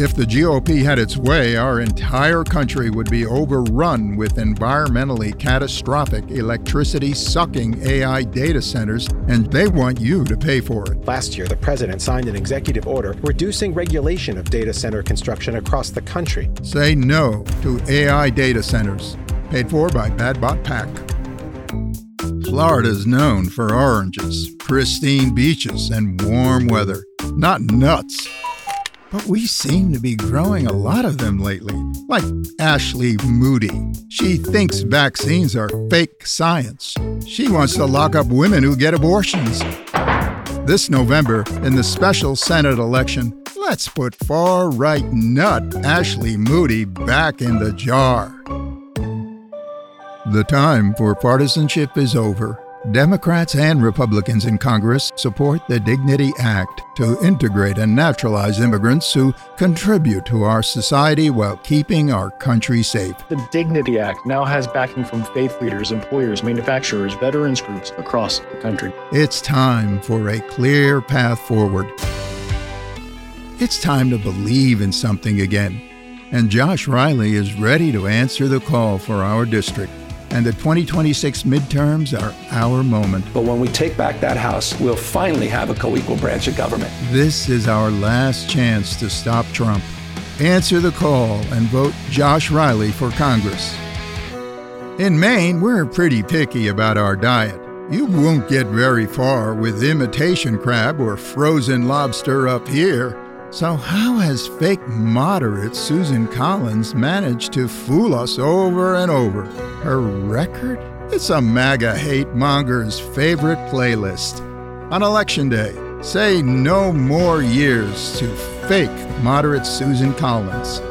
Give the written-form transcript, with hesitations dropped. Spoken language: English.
If the GOP had its way, our entire country would be overrun with environmentally catastrophic electricity-sucking AI data centers, and they want you to pay for it. Last year, the president signed an executive order reducing regulation of data center construction across the country. Say no to AI data centers. Paid for by BadBot PAC. Florida's known for oranges, pristine beaches, and warm weather. Not nuts. But we seem to be growing a lot of them lately, like Ashley Moody. She thinks vaccines are fake science. She wants to lock up women who get abortions. This November, in the special Senate election, let's put far-right nut Ashley Moody back in the jar. The time for partisanship is over. Democrats and Republicans in Congress support the Dignity Act to integrate and naturalize immigrants who contribute to our society while keeping our country safe. The Dignity Act now has backing from faith leaders, employers, manufacturers, veterans groups across the country. It's time for a clear path forward. It's time to believe in something again. And Josh Riley is ready to answer the call for our district. And the 2026 midterms are our moment. But when we take back that House, we'll finally have a co-equal branch of government. This is our last chance to stop Trump. Answer the call and vote Josh Riley for Congress. In Maine, we're pretty picky about our diet. You won't get very far with imitation crab or frozen lobster up here. So how has fake moderate Susan Collins managed to fool us over and over? Her record? It's a MAGA hate monger's favorite playlist. On Election Day, say no more years to fake moderate Susan Collins.